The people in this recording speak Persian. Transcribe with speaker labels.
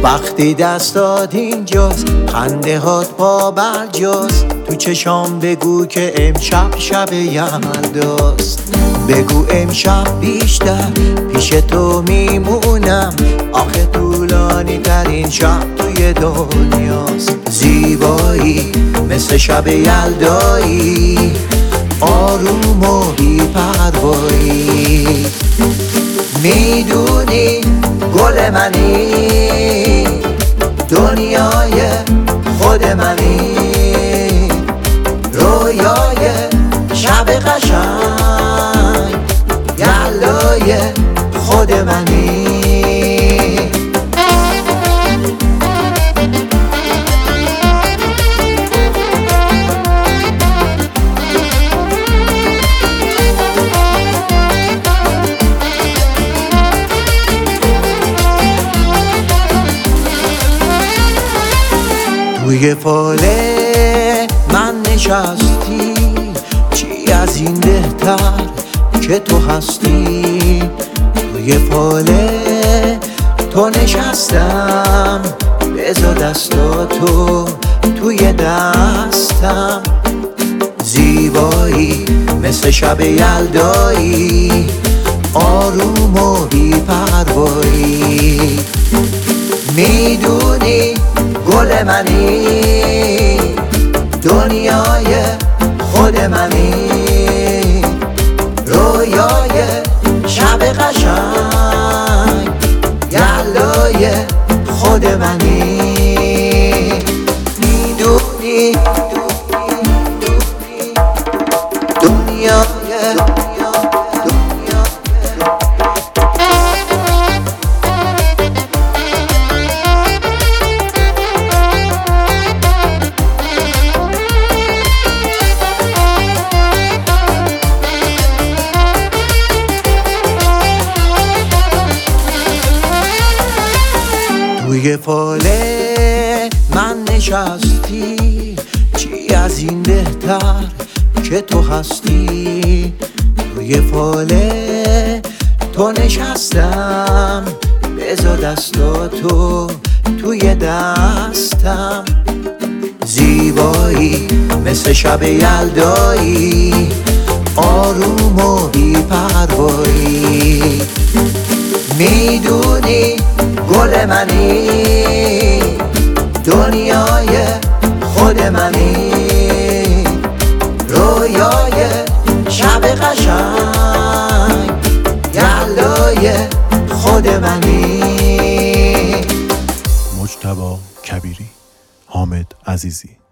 Speaker 1: وقتی دست داد اینجاست، خنده هات پا برجاست. تو چشام بگو که امشب شب یلداست. بگو امشب بیشتر پیش تو میمونم، آخه طولانی ترین شب توی دنیاست. زیبایی مثل شب یلدایی، آروم و بی پروایی. میدونی گل منی، دنیای خود منی، رویای شب قشنگ، یلدای خود منی. توی فاله من نشستی، چی از این بهتر که تو هستی. توی فاله تو نشستم، بذار دستاتو توی دستم. زیبایی مثل شب یلدایی، آروم و بی پروایی. میدونی گل منی، دنیای خود منی، رویای شب قشنگ، یلدای خود منی. میدونی دنیای توی فاله من نشستی، چی از این بهتر که تو هستی. توی فاله تو نشستم، بذار دستاتو توی دستم. زیبایی مثل شب یلدایی، آروم و بی پروایی. میدونی گل منی، دنیای خود منی، رویای شب قشنگ، یلدای خود منی.
Speaker 2: مجتبی کبیری، حامد عزیزی.